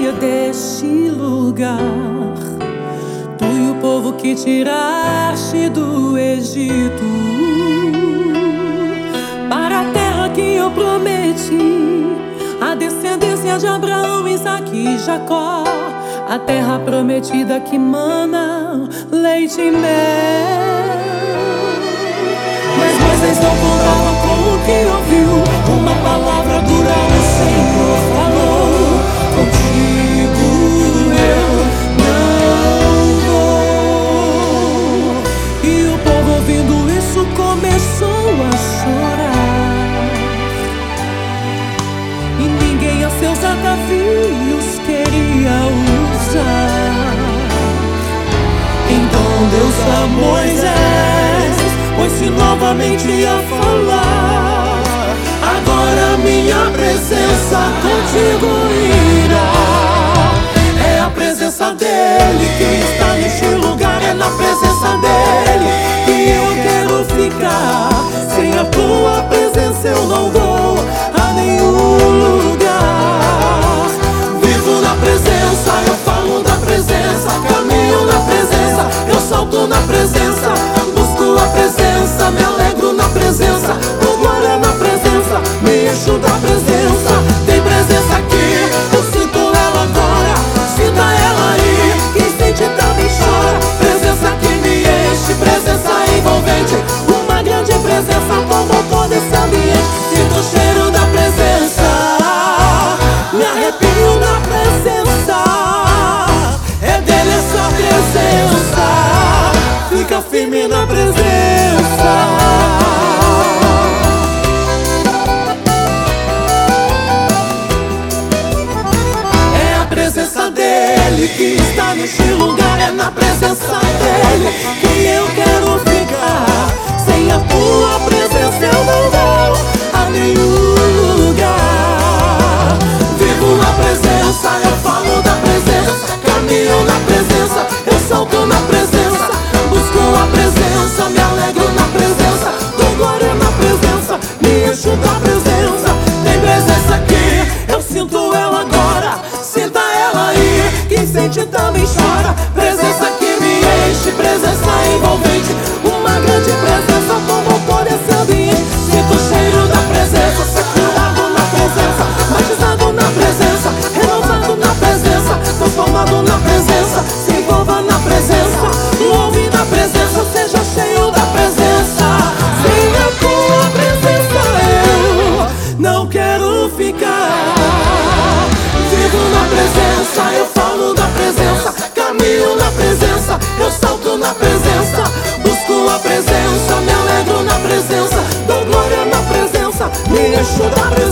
saia deste lugar, tu e o povo que tiraste do Egito, para a terra que eu prometi a descendência de Abraão, Isaque e Jacó, a terra prometida que mana leite e mel. Mas Moisés não contava com o que ouviu, uma palavra dura o Senhor falou: contigo eu não vou. E o povo ouvindo isso começou a chorar, e ninguém a seus atavios queria usar. Então Deus a Moisés pôs-se novamente a falar: agora minha presença contigo irá. É a presença dele que está neste lugar, é na presença dele que eu quero ficar. Sem a tua presença eu não vou a nenhum lugar. Vivo na presença, eu falo da presença, caminho na presença, eu salto na presença, busco a presença, me alegro na presença, dou glória na presença, me encho da presença. Tem presença aqui, eu sinto ela agora, sinta ela aí, quem sente também chora. Presença que me enche, presença envolvente, uma grande presença tomou todo esse ambiente. Sinto o cheiro da presença, me arrepio na presença, é dele essa presença, fica firme na presença. É a presença dele que está neste lugar, é na presença dele que eu quero ficar. Sem a tua presença eu não vou a nenhum lugar. Vivo na presença, eu falo da presença, caminho na presença, eu salto na presença, busco a presença, me alegro na presença, dou glória na presença, me encho da presença. Tem presença aqui, eu sinto ela agora, sinta ela aí, quem sente também chora. Presença que me enche, presença envolvente, uma grande presença tomou todo esse ambiente. Sinto o cheiro da presença, saturado na presença, batizado na presença, renovado na presença, transformado na presença, se envolva na presença, louve na presença, seja cheio da presença. Sem a tua presença eu não quero ficar. Vivo na presença, eu falo da presença, caminho na presença, eu salto na presença, busco a presença, me alegro na presença, dou glória na presença, me encho da presença.